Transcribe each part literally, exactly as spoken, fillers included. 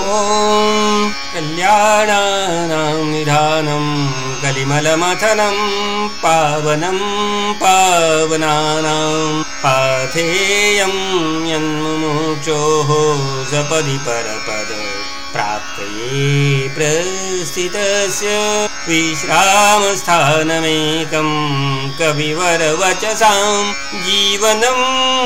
ॐ कल्याणानां निधानं कलिमलमथनं पावनं पावनानां पाथेयं यन्मुमुक्षोः सपदि परपद प्राप्तये प्रस्थितस्य विश्रामस्थानमेकं कविवरवचसां जीवनं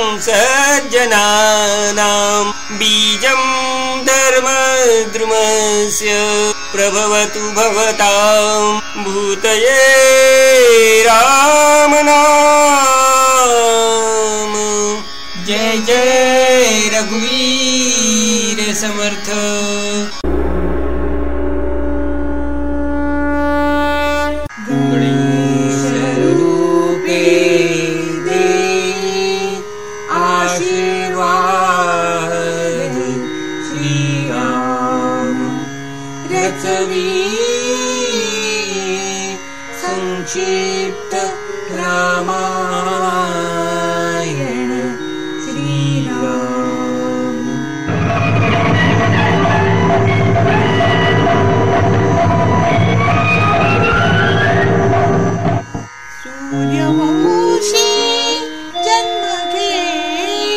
सज्जनानां बीजं धर्मद्रुमस्य प्रभवतु भवतां भूतये रामनाम। जय जय रघुवीर समर्थ। संक्षिप्त रामायण श्रीराम। सूर्यवंशी जन्म घेई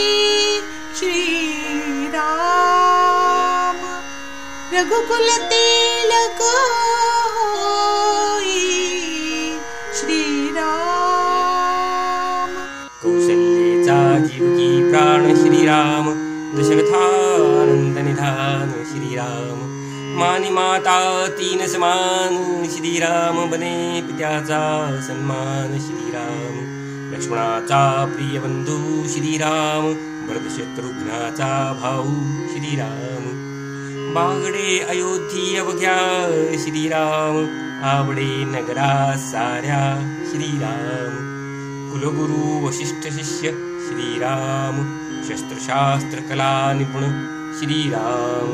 श्रीराम, रघुकुल तिलक जीवकी प्राण श्रीराम, दशरथानंद निधान श्रीराम, मानी माता तीन समान श्रीराम, बने पित्याचा सन्मान श्रीराम, लक्ष्मणाचा प्रिय बंधू श्रीराम, भरत शत्रुघ्नाचा भाऊ श्रीराम, बागडे अयोधी अवघ्या श्रीराम, आवडे नगरा साऱ्या श्रीराम, कुलगुरु वशिष्ठ शिष्य श्रीराम, शस्त्रशास्त्र कला निपुण श्रीराम,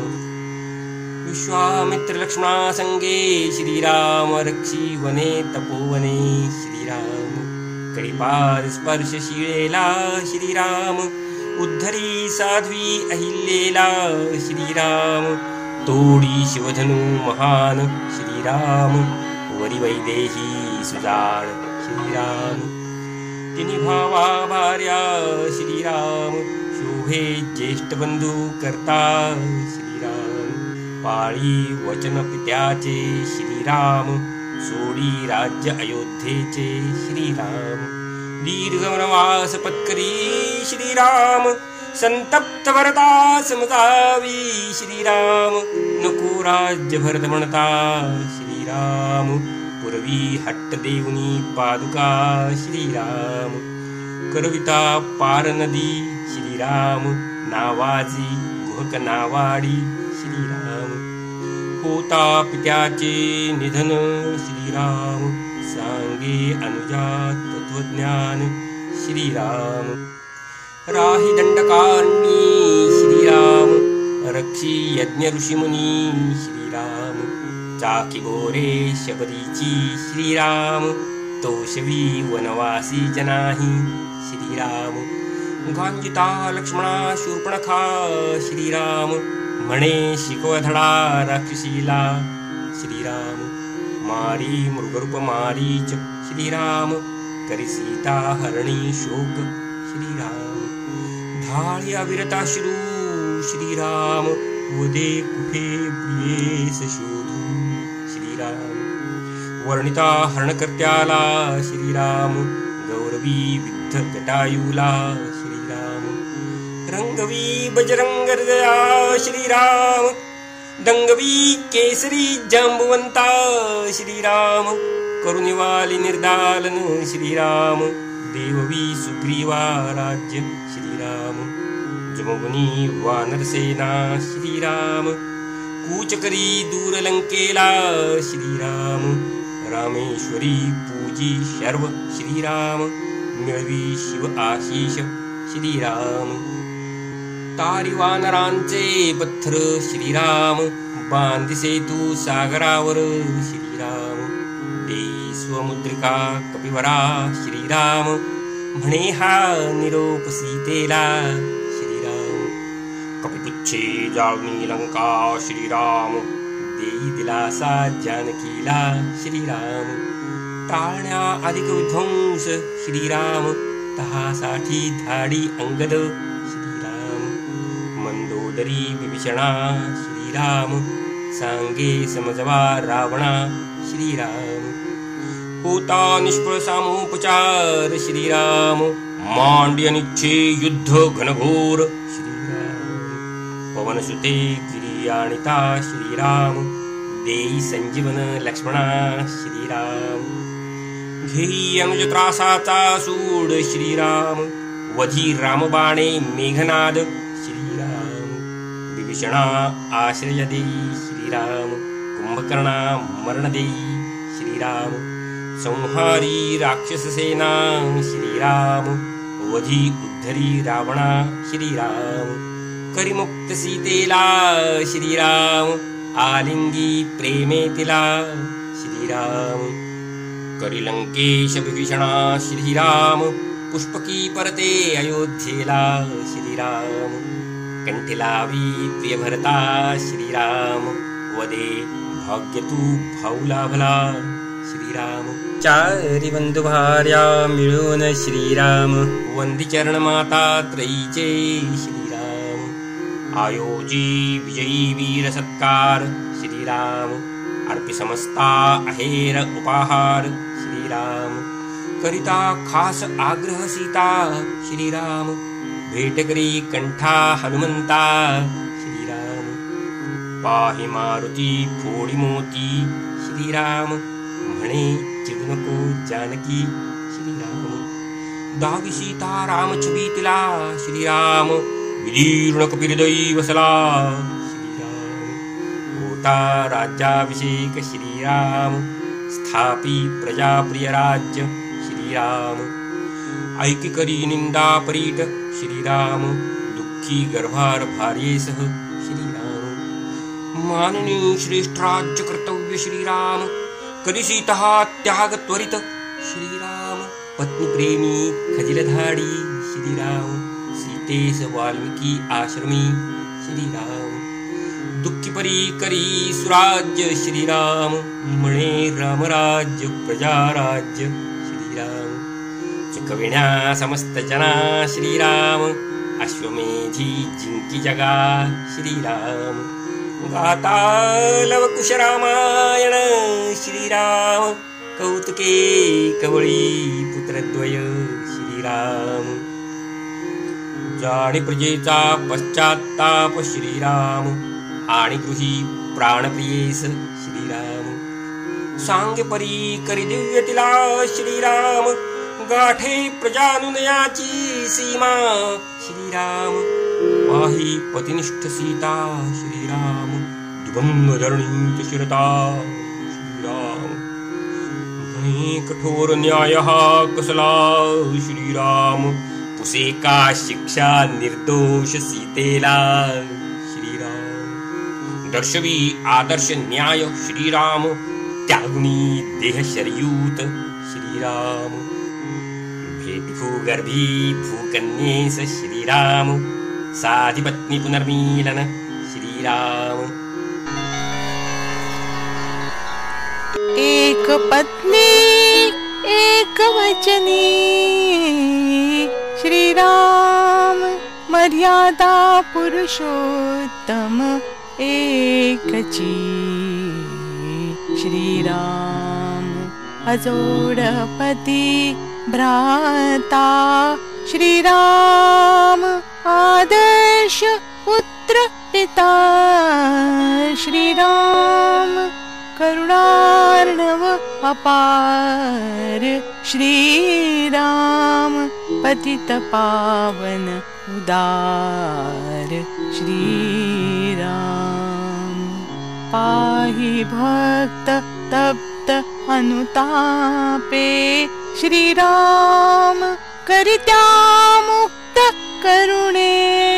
विश्वामित्र लक्ष्मणा संगे श्रीराम, रक्षी वने तपोवने श्रीराम, करिपाद स्पर्श शिळेला श्रीराम, उद्धरी साध्वी अहिल्येला श्रीराम, तोडी शिवधनु महान श्रीराम, वरी वैदेही सुजाण श्रीराम, तिन्ही भावा भार्या श्रीराम, शोभे ज्येष्ठ बंधू करता श्रीराम, पाळी वचन पित्याचे श्रीराम, सोडी राज्य अयोध्येचे श्रीराम, दीर्घ वनवास पत्करी श्रीराम, संतप्त भरता समजावी श्रीराम, नको राज्य भरत म्हणता श्रीराम, पूर्वी हट्ट देऊनी पादुका श्रीराम, करविता पार नदी श्रीराम, नावाजी गुहक नावाडी श्रीराम, होता पित्याचे निधन श्रीराम, सांगे अनुजात तत्वज्ञान श्रीराम, राही दंडकारणी श्रीराम, रक्षी यज्ञ ऋषिमुनी श्रीराम, चाकी गोरे शबरीची श्रीराम, तोषवी वनवासी जनाही श्रीराम, गांजिता लक्ष्मणा शूर्पणखा श्रीराम, म्हणे शिकवधडा राक्षसीला श्रीराम, मारी मृगरूप मारीच श्रीराम, करी सीता हरणी शोक श्रीराम, धाळी अविरताश्रू श्रीराम, वदे कुठे प्रियेस शोधू श्रीराम, वर्णिता हरणकर्त्याला श्रीराम, गौरवी विद्ध जटायूला श्रीराम, रंगवी बजरंग हृदया श्रीराम, दंगवी केसरी जांबुवंता श्रीराम, करुणिवाली निर्दालन श्रीराम, देववी सुग्रीवा राज्य श्रीराम, जमवनी वानरसेना श्रीराम, कूचकरी दूर लंकेला श्रीराम, रामेश्वरी पूजी शर्व श्रीराम, मिळवी शिव आशीष श्रीराम, तारी वानरांचे पत्थर श्रीराम, बांधी सेतू सागरावर श्रीराम, दे स्वमुद्रिका कपिवरा श्रीराम, म्हणे हा निरोप सीतेला श्रीराम, कपिपुच्छे जाळूनी लंका श्रीराम, देई दिलासा जानकीला श्रीराम, टाळण्या अधिक विध्वंस श्रीराम, तहासाठी धाडी अंगद श्रीराम, मंदोदरी विभीषणा श्रीराम, सांगे समजवा रावणा श्रीराम, होता निष्फळ सामोपचार श्रीराम, मांड्यनिच्छे युद्ध घनघोर श्रीराम, पवनसुते गिरियाणिता श्रीराम, देई संजीवन लक्ष्मणा श्रीराम, घेई अनुज त्रासाचा सूड श्रीराम, वधी रामबाणे मेघनाद श्रीराम, विभीषणा आश्रय देई श्रीराम, कुंभकर्णा मरण देई श्रीराम, संहारी राक्षस सेना श्रीराम, वधी उद्धरी रावणा श्रीराम, करिमुक्त सीतेला श्रीराम, आलिंगी प्रेमे तिला श्रीराम, करिलंकेश विभीषणा श्रीराम, पुष्पकी परते अयोध्येला श्रीराम, कंठीलावी प्रिय भरता श्रीराम, वदे भाग्य तू भाऊला भला श्रीराम, चारी बंधू भार्या मिळून श्रीराम, वंदी चरण माता त्रयीचे श्रीराम, आयोजी विजयी वीर सत्कार श्रीराम, अर्पी समस्ता आहेर उपहार श्रीराम, करिता खास आग्रह सीता श्रीराम, भेट करी कंठा हनुमंता श्रीराम, पाहि मारुती फोडी मोती श्रीराम, म्हणे चिडू नको जानकी श्रीराम, दावी सीता राम छबी तिला श्रीराम, विदीर्ण कपिहृदयी वसला श्रीराम, होता राज्याभिषेक श्रीराम, स्थापी प्रजाप्रिय राज्य श्रीराम, ऐकी करी निंदा परीट श्रीराम, दुःखी गर्भार भार्येसह श्रीराम, माननी श्रेष्ठ राज्य कर्तव्य श्रीराम, करी सीता त्याग त्वरित श्रीराम, पत्नी प्रेमी खजिलधाडी श्रीराम, सीतेस वाल्मिकी आश्रमी श्रीराम, दुःखी परी करी सुराज्य श्रीराम, म्हणे रामराज्य प्रजाराज्य श्रीराम, चुकविण्या समस्त जना श्रीराम, अश्वमेधी जिंकी जगा श्रीराम, गाता लवकुश रामायण श्रीराम, कौतुके कवळी पुत्रद्वय श्रीराम, जाणी प्रजेचा पश्चात्ताप श्रीराम, आणि गृही प्राणप्रियेस श्रीराम, सांगे परी करी दिव्य तिला श्रीराम, गाठे प्रजानुनयाची सीमा श्रीराम, पाहि पतिनिष्ठ सीता श्रीराम, दुभंग धरणीत शिरता श्रीराम, म्हणे कठोर न्याय हा कसला श्रीराम, पुसे का शिक्षा निर्दोष सीतेला श्रीराम, दर्शवी आदर्श न्याय श्रीराम, त्यागुनी देह शरयूत श्रीराम, भेटी भूगर्भी भूकन्येस श्रीराम, साधी पत्नी पुनर्मीलन श्रीराम, एक पत्नी एक वचनी श्रीराम, मर्यादा पुरुषोत्तम एकची श्रीराम, अजोडपती भ्राता श्रीराम, आदर्श पुत्र पिता श्रीराम, करुणार्णव अपार श्रीराम, पतित पावन उदार श्रीराम, पाहि भक्त तप्त अनुतापे श्रीराम, करित्या मुक्त करुणेने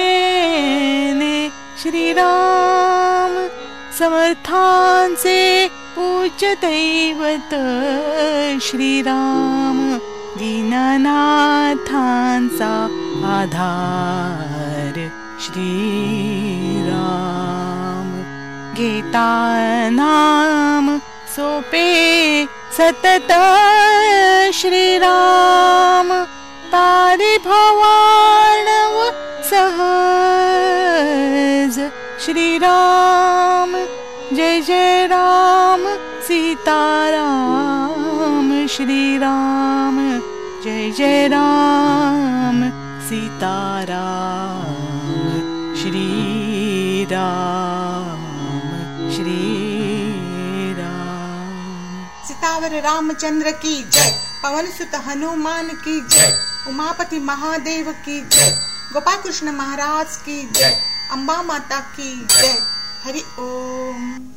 श्रीराम, समर्थांचे पूज्य दैवत श्रीराम, दीननाथांचा आधार श्री घेता नाम सोपे सतत श्रीराम तारी भवानव सहज श्रीराम जय जय राम सीताराम श्रीराम जय जय राम सीताराम श्रीराम श्रीराम। सितावर रामचंद्र की जय, पवन सुत हनुमान की जय, उमापति महादेव की जय, गोपाल कृष्ण महाराज की जय, अम्बा माता की जय। हरि ओम।